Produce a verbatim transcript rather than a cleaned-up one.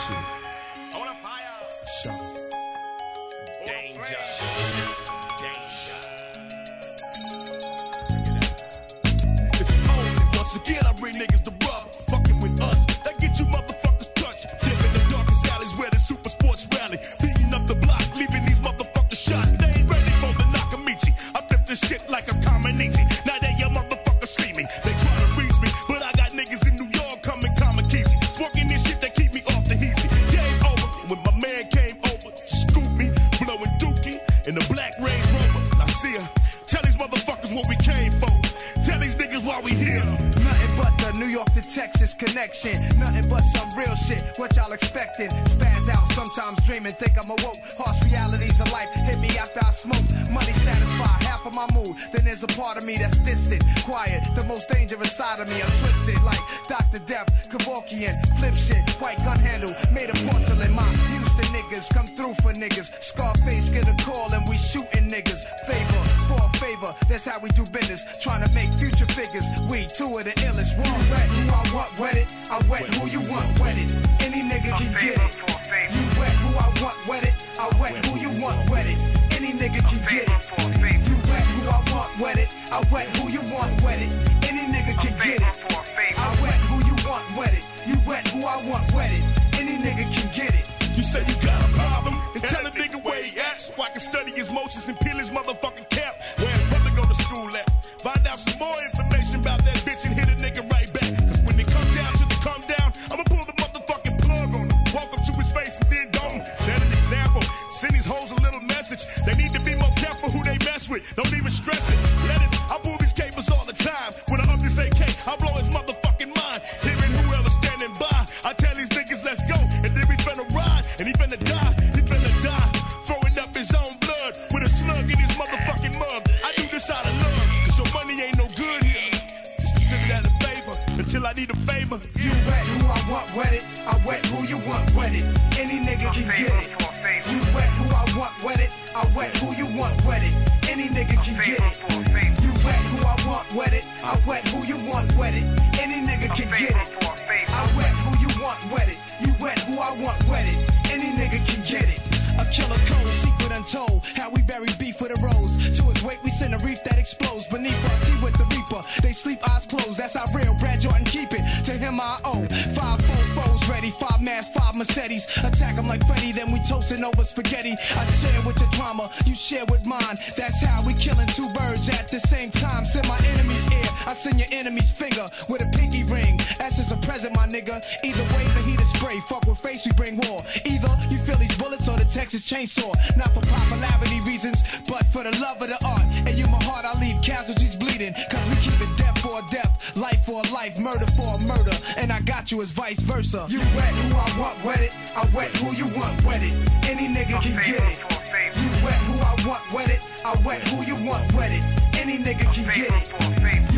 shit. Show. Danger. Danger. It's only once again I bring niggas to rub. Fucking with us, that get you motherfuckers touched. Dip in the darkest alleys where the super sports rally. Beating up the block, leaving these motherfuckers shot. They ain't ready for the Nakamichi. I flip this shit like a Kamanichi. Now they your motherfuckers see me. They try to reach me, but I got niggas in New York coming Kamakisi. Smoking this shit that keep me off the heezy. Game over. When my man came over, scooped me, blowing dookie in the black Range Rover. Now see ya. Tell these motherfuckers what we came for. Tell these niggas why we here. Nothing but the New York to Texas connection. Nothing but some real shit. What y'all expecting? Spaz out, sometimes dreaming, think I'm awoke. Harsh realities of life hit me after I smoke. Money satisfy half of my mood. Then there's a part of me that's distant, quiet. The most dangerous side of me. I'm twisted like Doctor Death, Kevorkian, flip shit, white gun handle, made of porcelain. My Houston niggas come through for niggas. Scarface get a call and we shooting niggas. Favor for a favor, that's how we do business. Trying to make future figures. We two of the illest. One wet who I want wetted. I wet who you want wetted. Any nigga can get it. You wet who I want wetted. I wet who you want wetted. Any nigga can get it. You wet who I want wetted. I wet who you want wetted. Any nigga can get it. I wet who you want wetted. You wet who I want wetted. Any nigga can get it. You say you got a problem, and tell a nigga where he at, so I can study his motions and peel his motherfucking cap. Where his brother go to school at. Find out some more information about that bitch and hit a nigga right back. Cause when they come down to the come down, I'ma pull the motherfucking plug on him. Walk up to his face and then dome him. Set an example, send these hoes a little message. They need to be more careful who they mess with. Don't even stress it, let it. I pull these capers all the time. When I up this A K, I blow his motherfucking mind. Him and whoever's standing by, I tell these niggas let's go. And then we finna ride, and he finna die. He finna die, throwing up his own blood with a slug in his motherfucking mug. I do this out of love, cause your money ain't no good here. Just consider that a favor, until I need a favor. You wet who I want wetted. I wet who you want wetted. Any nigga can get it. You wet who I want wetted. I wet who you want wetted. Any nigga can get it. You wet who I want wetted. I wet who you want wetted. Any nigga can get it. I wet who you want wetted. You wet who I want wetted. Any nigga can get it. A killer code, secret untold. How we bury beef with a rose. To his weight, we send a reef that explodes. Beneath us, he with the reaper. They sleep eyes closed. That's how real Brad Jordan keep it. To him I owe. Five four foes ready. Five masks, five Mercedes. Attack him like Freddy, then we toasting over spaghetti. I share with your drama, you share with mine. That's how we killing two birds at the same time. Send my enemy's ear, I send your enemy's finger with a pinky ring. Essence of present, my nigga. Either way, the heat is spray. Fuck with face, we bring war. Either you feel these bullets or the Texas chainsaw. Not for popularity reasons, but for the love of the art. And you my heart, I leave casualties bleeding. Cause we keep it death for a death, life for a life, murder for a murder. And I got you as vice versa. You wet who I want wetted. I wet who you want wetted. Any nigga can get it. You wet who I want wetted. I wet who you want wetted. Any nigga can get it.